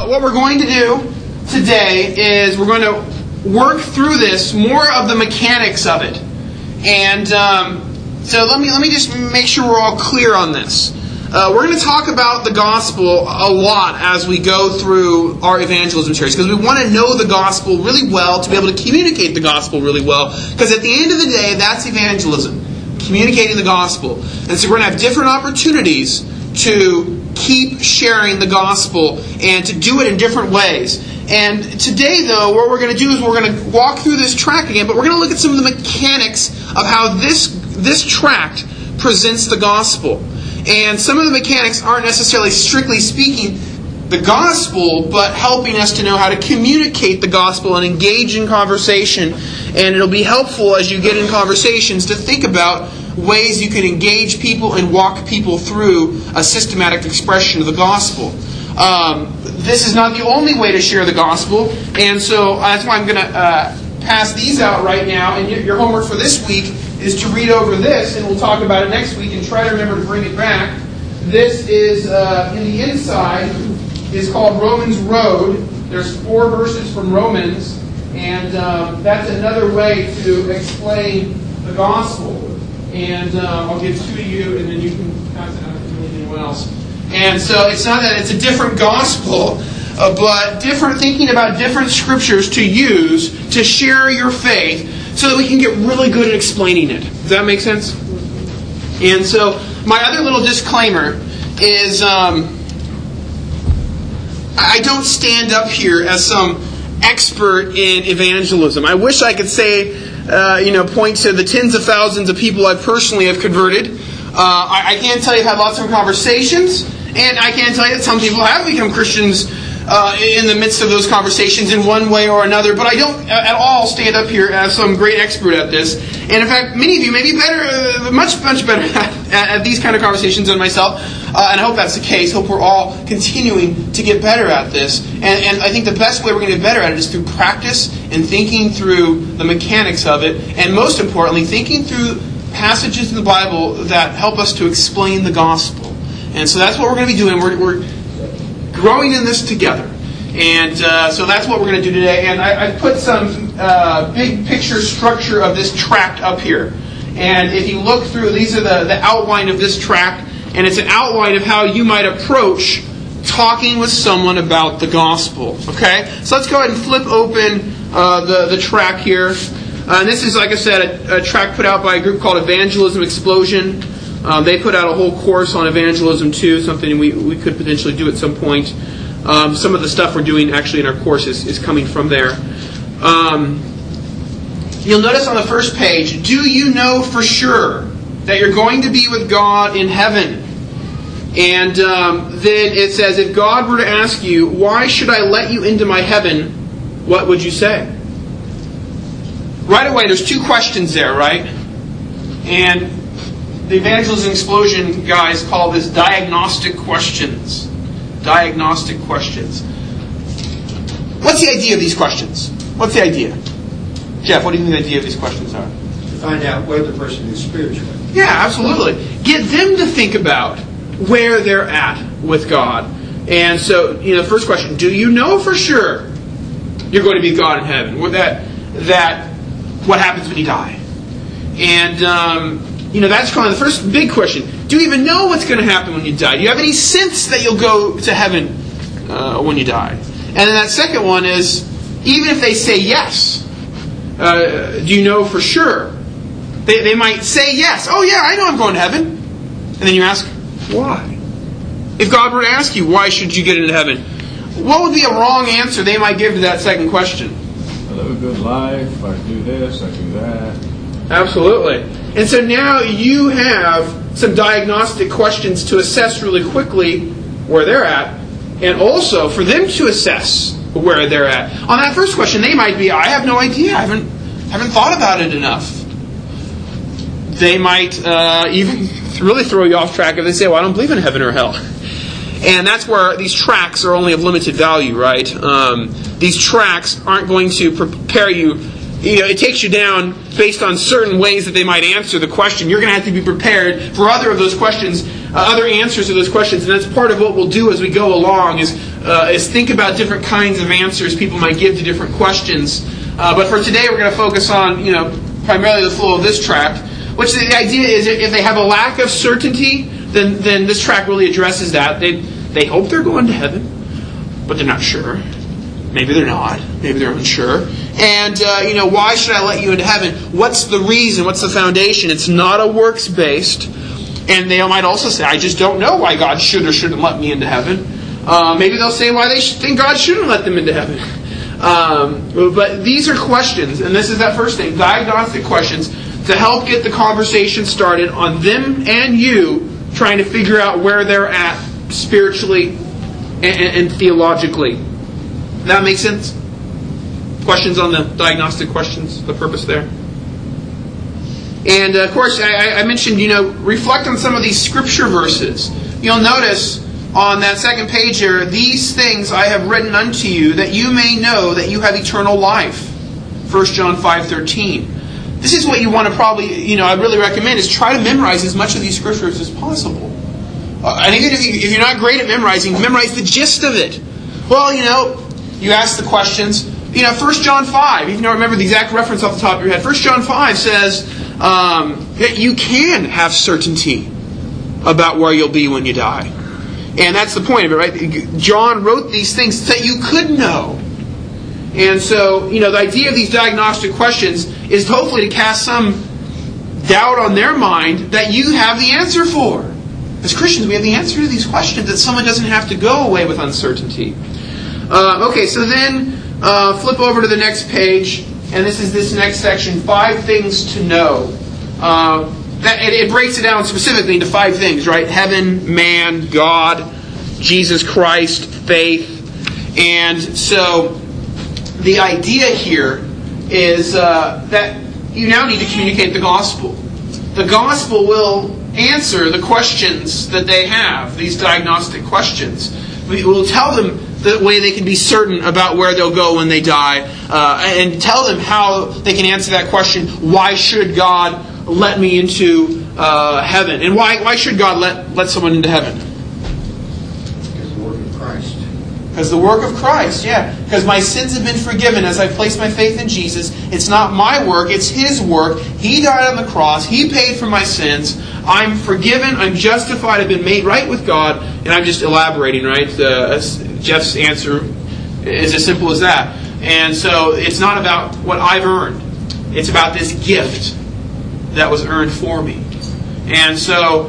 what we're going to do today is we're going to work through this, more of the mechanics of it. And so let me just make sure we're all clear on this. We're going to talk about the gospel a lot as we go through our evangelism series, because we want to know the gospel really well to be able to communicate the gospel really well. Because at the end of the day, that's evangelism, communicating the gospel. And so we're going to have different opportunities to keep sharing the gospel and to do it in different ways. And today, though, what we're going to do is we're going to walk through this tract again, but we're going to look at some of the mechanics of how this tract presents the gospel. And some of the mechanics aren't necessarily, strictly speaking, the gospel, but helping us to know how to communicate the gospel and engage in conversation. And it'll be helpful as you get in conversations to think about ways you can engage people and walk people through a systematic expression of the gospel. This is not the only way to share the gospel, and so that's why I'm going to pass these out right now. And your homework for this week is to read over this, and we'll talk about it next week and try to remember to bring it back. This is, in the inside, is called Romans Road. There's 4 verses from Romans, and that's another way to explain the gospel. And I'll give 2 to you, and then you can pass it out to anyone else. And so it's not that it's a different gospel, but different, thinking about different scriptures to use to share your faith, so that we can get really good at explaining it. Does that make sense? And so, my other little disclaimer is I don't stand up here as some expert in evangelism. I wish I could say, point to the tens of thousands of people I personally have converted. I can tell you I've had lots of conversations, and I can tell you that some people have become Christians in the midst of those conversations in one way or another, but I don't at all stand up here as some great expert at this. And in fact, many of you may be better, much better at these kind of conversations than myself, and I hope that's the case. Hope we're all continuing to get better at this. And I think the best way we're going to get better at it is through practice and thinking through the mechanics of it, and most importantly, thinking through passages in the Bible that help us to explain the gospel. And so that's what we're going to be doing. We're growing in this together. And so that's what we're going to do today. And I put some big picture structure of this tract up here. And if you look through, these are the outline of this tract. And it's an outline of how you might approach talking with someone about the gospel. Okay? So let's go ahead and flip open the tract here. And this is, like I said, a tract put out by a group called Evangelism Explosion. They put out a whole course on evangelism too, something we could potentially do at some point. Some of the stuff we're doing actually in our course is coming from there. You'll notice on the first page, do you know for sure that you're going to be with God in heaven? And then it says, if God were to ask you, why should I let you into my heaven, what would you say? Right away, there's 2 questions there, right? And the Evangelism Explosion guys call this diagnostic questions. Diagnostic questions. What's the idea of these questions? What's the idea? Jeff, what do you think the idea of these questions are? To find out where the person is spiritually. Yeah, absolutely. Get them to think about where they're at with God. And so, the first question, do you know for sure you're going to be with God in heaven? What happens when you die? And that's kind of the first big question. Do you even know what's going to happen when you die? Do you have any sense that you'll go to heaven when you die? And then that second one is, even if they say yes, do you know for sure? They might say yes. Oh yeah, I know I'm going to heaven. And then you ask, why? If God were to ask you, why should you get into heaven? What would be a wrong answer they might give to that second question? I live a good life, I do this, I do that. Absolutely. And so now you have some diagnostic questions to assess really quickly where they're at, and also for them to assess where they're at. On that first question, they might be, I have no idea, I haven't thought about it enough. They might even really throw you off track if they say, well, I don't believe in heaven or hell. And that's where these tracts are only of limited value, right? These tracts aren't going to prepare you. It takes you down based on certain ways that they might answer the question. You're going to have to be prepared for other of those questions other answers to those questions, and that's part of what we'll do as we go along, is think about different kinds of answers people might give to different questions. But for today, we're going to focus on, primarily the flow of this tract, which the idea is if they have a lack of certainty, then this tract really addresses that. They hope they're going to heaven, but they're not sure. Maybe they're not. Maybe they're unsure. And, why should I let you into heaven? What's the reason? What's the foundation? It's not a works-based. And they might also say, I just don't know why God should or shouldn't let me into heaven. Maybe they'll say why they think God shouldn't let them into heaven. But these are questions, and this is that first thing, diagnostic questions, to help get the conversation started on them and you trying to figure out where they're at spiritually and theologically. That makes sense? Questions on the diagnostic questions, the purpose there? And of course, I mentioned, reflect on some of these scripture verses. You'll notice on that second page here, these things I have written unto you, that you may know that you have eternal life. 1 John 5:13. This is what you want to probably, I really recommend, is try to memorize as much of these scriptures as possible. And even if you're not great at memorizing, memorize the gist of it. Well, you ask the questions. 1 John 5, if you don't remember the exact reference off the top of your head, 1 John 5 says that you can have certainty about where you'll be when you die. And that's the point of it, right? John wrote these things so that you could know. And so, the idea of these diagnostic questions is hopefully to cast some doubt on their mind that you have the answer for. As Christians, we have the answer to these questions, that someone doesn't have to go away with uncertainty. Okay, so then flip over to the next page, and this is this next section, 5 things to know. It breaks it down specifically into 5 things, right? Heaven, man, God, Jesus Christ, faith. And so the idea here is that you now need to communicate the gospel. The gospel will answer the questions that they have, these diagnostic questions. We will tell them the way they can be certain about where they'll go when they die, and tell them how they can answer that question, why should God let me into heaven? And why should God let someone into heaven? Because of the work of Christ. Because the work of Christ, yeah. Because my sins have been forgiven as I place my faith in Jesus. It's not my work, it's His work. He died on the cross. He paid for my sins. I'm forgiven, I'm justified, I've been made right with God. And I'm just elaborating, right? Jeff's answer is as simple as that. And so it's not about what I've earned. It's about this gift that was earned for me. And so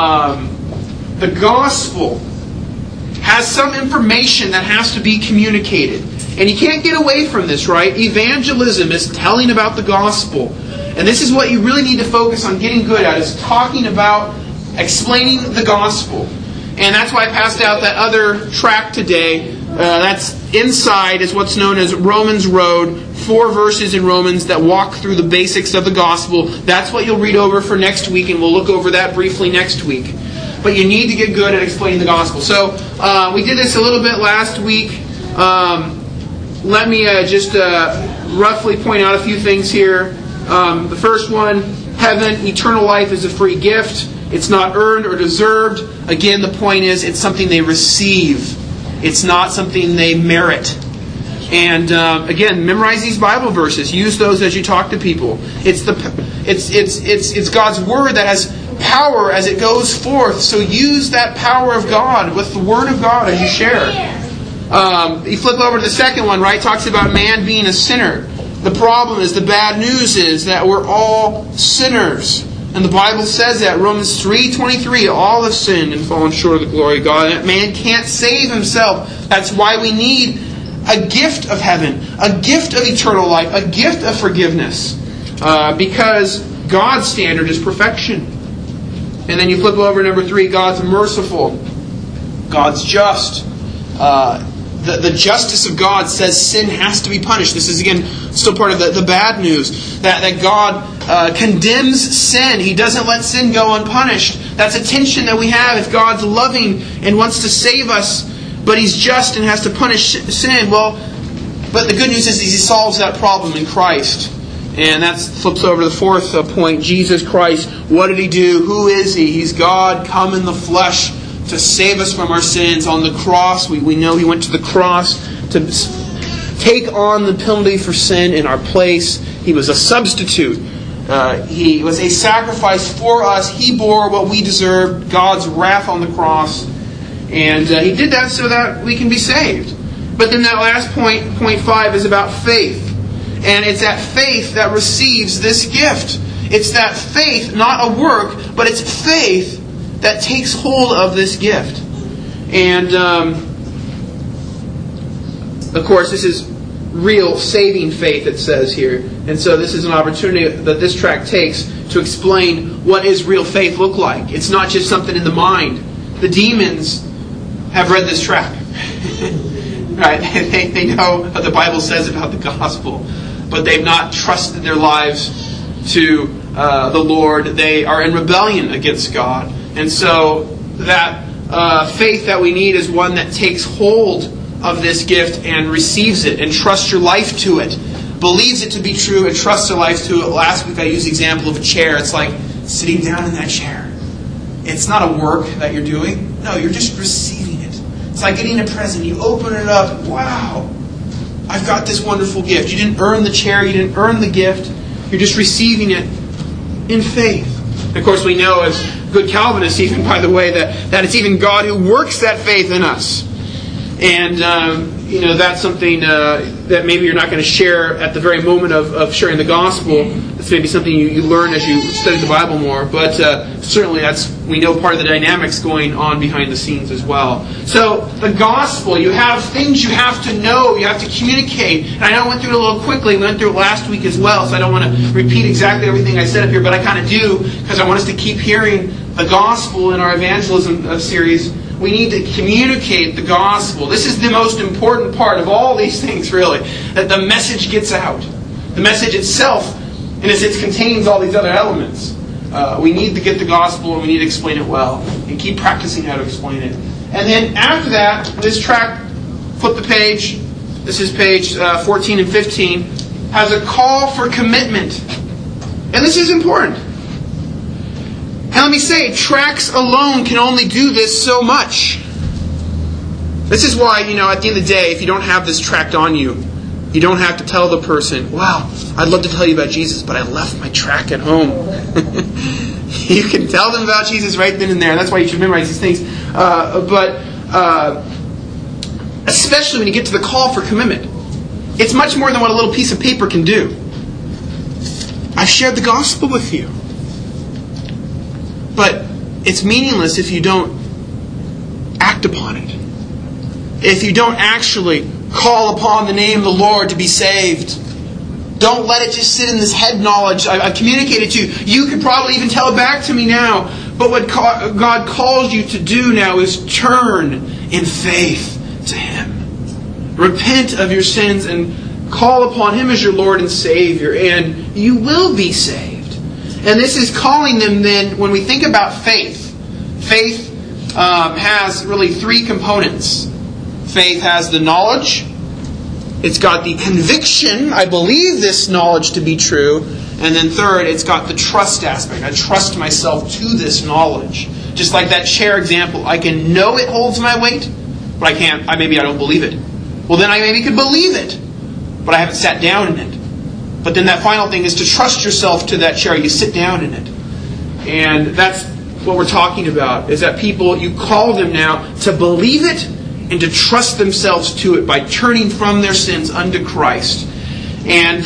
the gospel has some information that has to be communicated. And you can't get away from this, right? Evangelism is telling about the gospel. And this is what you really need to focus on getting good at, is talking about, explaining the gospel. And that's why I passed out that other tract today. That's inside is what's known as Romans Road. 4 verses in Romans that walk through the basics of the gospel. That's what you'll read over for next week, and we'll look over that briefly next week. But you need to get good at explaining the gospel. So we did this a little bit last week. Let me just roughly point out a few things here. The first one, heaven, eternal life is a free gift. It's not earned or deserved. Again, the point is it's something they receive. It's not something they merit. And again, memorize these Bible verses. Use those as you talk to people. It's God's Word that has power as it goes forth. So use that power of God with the Word of God as you share. You flip over to the second one, right? It talks about man being a sinner. The problem is, the bad news is that we're all sinners. And the Bible says that, Romans 3:23, all have sinned and fallen short of the glory of God. That man can't save himself. That's why we need a gift of heaven, a gift of eternal life, a gift of forgiveness. Because God's standard is perfection. And then you flip over to number 3, God's merciful. God's just. The justice of God says sin has to be punished. This is, again, still part of the bad news. That God condemns sin. He doesn't let sin go unpunished. That's a tension that we have. If God's loving and wants to save us, but He's just and has to punish sin, well, but the good news is He solves that problem in Christ. And that flips over to the fourth point, Jesus Christ. What did He do? Who is He? He's God come in the flesh to save us from our sins. On the cross, we know He went to the cross to take on the penalty for sin in our place. He was a substitute. He was a sacrifice for us. He bore what we deserved, God's wrath on the cross. And He did that so that we can be saved. But then that last point, point 5, is about faith. And it's that faith that receives this gift. It's that faith, not a work, but it's faith that takes hold of this gift. And, of course, this is real saving faith, it says here. And so this is an opportunity that this tract takes to explain what is real faith look like. It's not just something in the mind. The demons have read this tract. Right? They know what the Bible says about the gospel. But they've not trusted their lives to the Lord. They are in rebellion against God. And so that faith that we need is one that takes hold of this gift and receives it and trusts your life to it. Believes it to be true and trusts your life to it. Last week I used the example of a chair. It's like sitting down in that chair. It's not a work that you're doing. No, you're just receiving it. It's like getting a present. You open it up. Wow. I've got this wonderful gift. You didn't earn the chair. You didn't earn the gift. You're just receiving it in faith. And of course, we know as good Calvinists, even by the way, that it's even God who works that faith in us. And, that's something that maybe you're not going to share at the very moment of sharing the gospel. It's maybe something you learn as you study the Bible more. But certainly we know part of the dynamics going on behind the scenes as well. So the gospel, you have things you have to know, you have to communicate. And I know I went through it a little quickly. We went through it last week as well, so I don't want to repeat exactly everything I said up here, but I kind of do because I want us to keep hearing the gospel in our evangelism series. We need to communicate the gospel. This is the most important part of all these things, really. That the message gets out. The message itself, in a sense, contains all these other elements. We need to get the gospel and we need to explain it well. And keep practicing how to explain it. And then after that, this tract, flip the page. This is page 14 and 15. Has a call for commitment. And this is important. And let me say, tracts alone can only do this so much. This is why, at the end of the day, if you don't have this tract on you, you don't have to tell the person, wow, I'd love to tell you about Jesus, but I left my tract at home. You can tell them about Jesus right then and there. That's why you should memorize these things. But especially when you get to the call for commitment, it's much more than what a little piece of paper can do. I've shared the gospel with you. But it's meaningless if you don't act upon it. If you don't actually call upon the name of the Lord to be saved. Don't let it just sit in this head knowledge. I've communicated to you. You could probably even tell it back to me now. But what God calls you to do now is turn in faith to Him. Repent of your sins and call upon Him as your Lord and Savior. And you will be saved. And this is calling them then, when we think about faith, faith has really three components. Faith has the knowledge. It's got the conviction, I believe this knowledge to be true. And then third, it's got the trust aspect. I trust myself to this knowledge. Just like that chair example, I can know it holds my weight, but I can't. Maybe I don't believe it. Well, then I maybe could believe it, but I haven't sat down in it. But then that final thing is to trust yourself to that chair. You sit down in it. And that's what we're talking about, is that people, you call them now to believe it and to trust themselves to it by turning from their sins unto Christ. And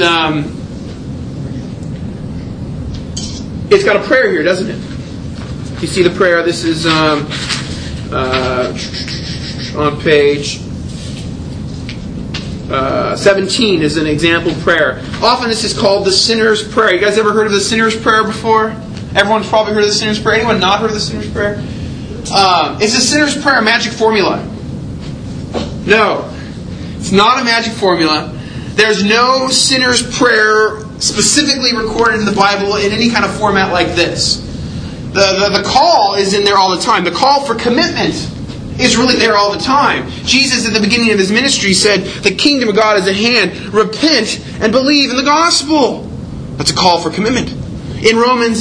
it's got a prayer here, doesn't it? You see the prayer? This is on page 17 is an example prayer. Often this is called the sinner's prayer. You guys ever heard of the sinner's prayer before? Everyone's probably heard of the sinner's prayer. Anyone not heard of the sinner's prayer? Is the sinner's prayer a magic formula? No. It's not a magic formula. There's no sinner's prayer specifically recorded in the Bible in any kind of format like this. The call is in there all the time. The call for commitment is really there all the time. Jesus at the beginning of His ministry said, the kingdom of God is at hand. Repent and believe in the gospel. That's a call for commitment. In Romans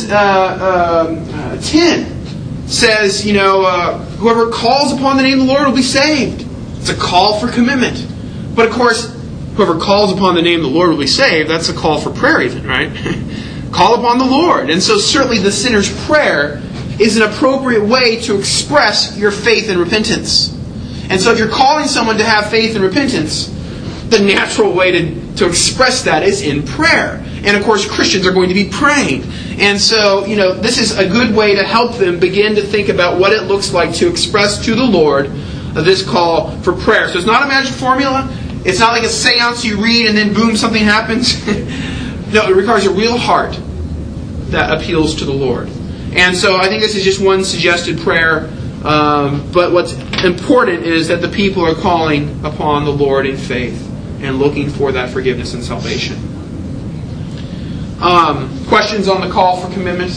10 says, whoever calls upon the name of the Lord will be saved. It's a call for commitment. But of course, whoever calls upon the name of the Lord will be saved. That's a call for prayer even, right? Call upon the Lord. And so certainly the sinner's prayer is an appropriate way to express your faith and repentance. And so if you're calling someone to have faith and repentance, the natural way to express that is in prayer. And of course, Christians are going to be praying. And so, this is a good way to help them begin to think about what it looks like to express to the Lord this call for prayer. So it's not a magic formula. It's not like a seance you read and then boom, something happens. No, it requires a real heart that appeals to the Lord. And so I think this is just one suggested prayer. But what's important is that the people are calling upon the Lord in faith and looking for that forgiveness and salvation. Questions on the call for commitment?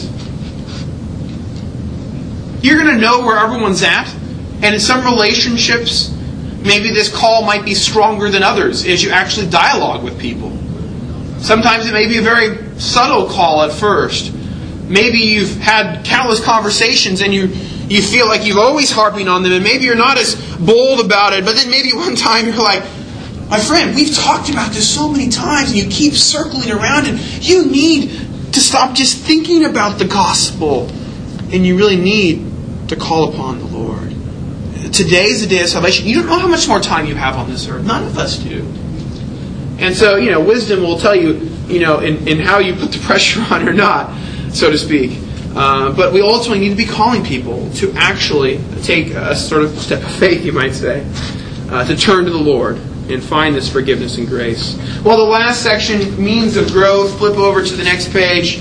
You're going to know where everyone's at. And in some relationships, maybe this call might be stronger than others as you actually dialogue with people. Sometimes it may be a very subtle call at first. Maybe you've had countless conversations and you feel like you've always harping on them, and maybe you're not as bold about it, but then maybe one time you're like, my friend, we've talked about this so many times, and you keep circling around, and you need to stop just thinking about the gospel, and you really need to call upon the Lord. Today is the day of salvation. You don't know how much more time you have on this earth. None of us do. And so, wisdom will tell you, in how you put the pressure on or not, so to speak. But we ultimately need to be calling people to actually take a sort of step of faith, you might say, to turn to the Lord and find this forgiveness and grace. Well, the last section, means of growth. Flip over to the next page.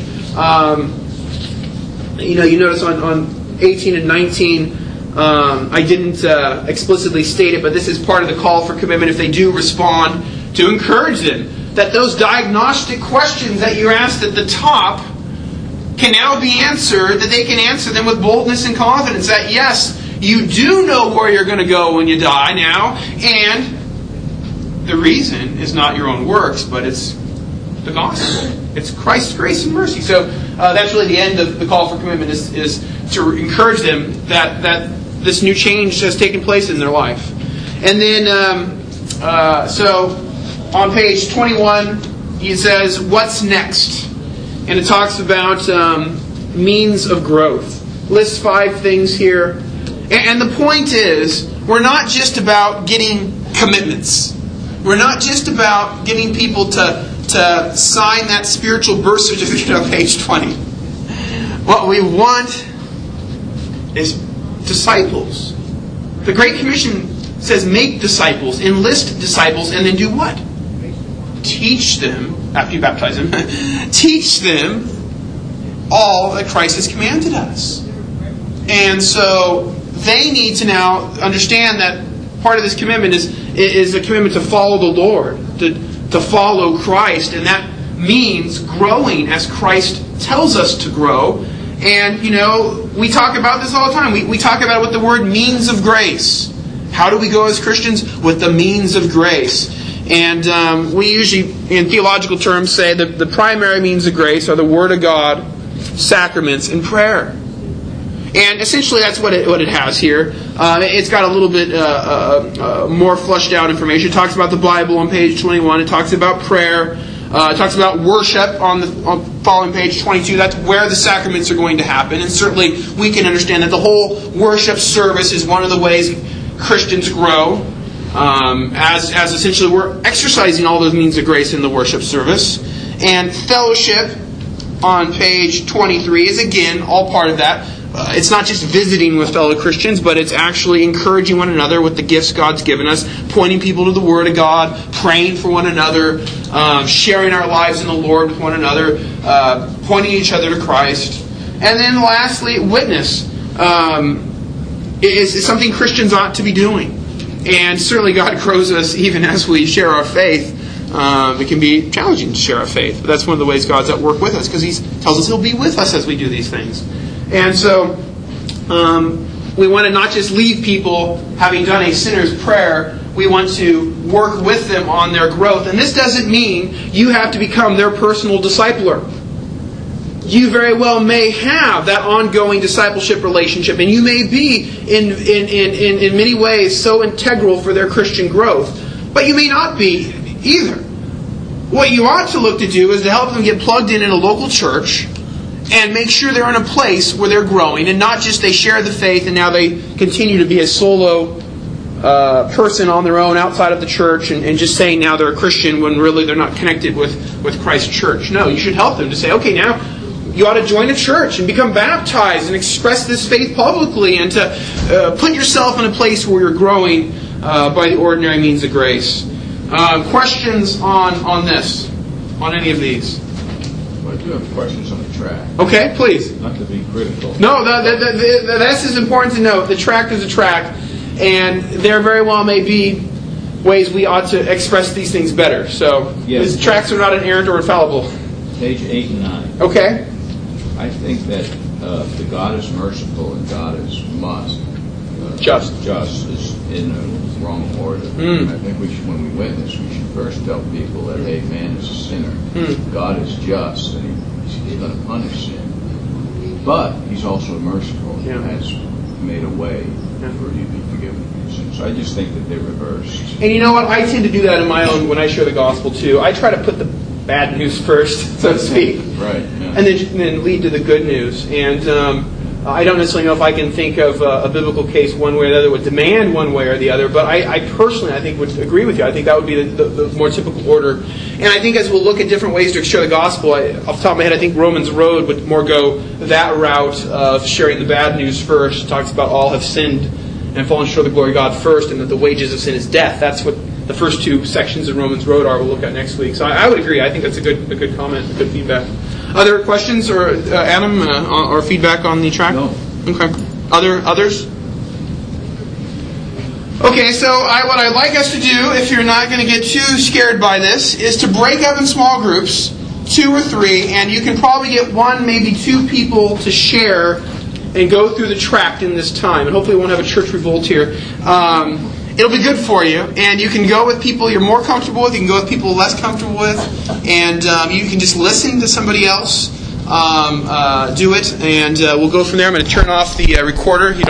You notice on 18 and 19, I didn't explicitly state it, but this is part of the call for commitment if they do respond, to encourage them that those diagnostic questions that you asked at the top can now be answered, that they can answer them with boldness and confidence. That yes, you do know where you're going to go when you die now, and the reason is not your own works, but it's the gospel. It's Christ's grace and mercy. So that's really the end of the call for commitment, is to encourage them that this new change has taken place in their life. And then, so on page 21, he says, what's next? And it talks about means of growth. Lists 5 things here. And the point is, we're not just about getting commitments. We're not just about getting people to sign that spiritual birth certificate on page 20. What we want is disciples. The Great Commission says make disciples, enlist disciples, and then do what? Teach them, after you baptize them, teach them all that Christ has commanded us. And so they need to now understand that part of this commitment is a commitment to follow the Lord, to follow Christ, and that means growing as Christ tells us to grow. And, we talk about this all the time. We talk about it with the word means of grace. How do we go as Christians? With the means of grace. And we usually, in theological terms, say that the primary means of grace are the Word of God, sacraments, and prayer. And essentially that's what it has here. It's got a little bit more fleshed out information. It talks about the Bible on page 21. It talks about prayer. It talks about worship on following page 22. That's where the sacraments are going to happen. And certainly we can understand that the whole worship service is one of the ways Christians grow. As essentially we're exercising all those means of grace in the worship service. And fellowship on page 23 is again all part of that. It's not just visiting with fellow Christians, but it's actually encouraging one another with the gifts God's given us, pointing people to the Word of God, praying for one another, sharing our lives in the Lord with one another, pointing each other to Christ. And then lastly, witness is something Christians ought to be doing. And certainly God grows us even as we share our faith. It can be challenging to share our faith. But that's one of the ways God's at work with us, because He tells us He'll be with us as we do these things. And so we want to not just leave people having done a sinner's prayer We want to work with them on their growth. And this doesn't mean you have to become their personal discipler. You very well may have that ongoing discipleship relationship, and you may be in many ways so integral for their Christian growth, but you may not be either. What you ought to look to do is to help them get plugged in a local church and make sure they're in a place where they're growing, and not just they share the faith and now they continue to be a solo person on their own outside of the church and just saying now they're a Christian when really they're not connected with Christ's church. No, you should help them to say, okay, now you ought to join a church and become baptized and express this faith publicly, and to put yourself in a place where you're growing by the ordinary means of grace. Questions on this? On any of these? Well, I do have questions on the track. Okay, please. Not to be critical. No, this is important to note. The track is a track, and there very well may be ways we ought to express these things better. So, yes. These tracks are not inerrant or infallible. Page 8 and 9. Okay. I think that the God is merciful and God is just is in the wrong order. I think we should, when we witness, we should first tell people that, hey, man is a sinner. God is just, and He's going to punish sin. But He's also merciful. He has made a way for you to be forgiven of your sins. So I just think that they're reversed. And you know what? I tend to do that in my own, when I share the gospel too. I try to put the bad news first, so to speak. Right. Yeah. And then lead to the good news. And I don't necessarily know if I can think of a biblical case one way or the other would demand one way or the other, but I personally, I think, would agree with you. I think that would be the more typical order. And I think as we'll look at different ways to share the gospel, off the top of my head, I think Romans Road would more go that route of sharing the bad news first. It talks about all have sinned and fallen short of the glory of God first, and that the wages of sin is death. That's what the first two sections of Romans Road are. We'll look at next week. So I would agree. I think that's a good comment, good feedback. Other questions, or Adam, or feedback on the track? No. Okay. Others? Okay, so what I'd like us to do, if you're not going to get too scared by this, is to break up in small groups, 2 or 3, and you can probably get 1, maybe 2 people to share and go through the tract in this time. And hopefully we won't have a church revolt here. It'll be good for you, and you can go with people you're more comfortable with, you can go with people less comfortable with, and you can just listen to somebody else do it, and we'll go from there. I'm going to turn off the recorder.